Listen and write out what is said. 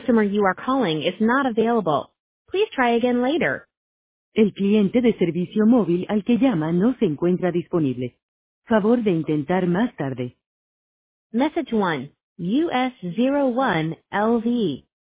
customer you are calling is not available. Please try again later. El cliente de servicio móvil al que llama no se encuentra disponible. Favor de intentar más tarde. Message 1, US01 LV.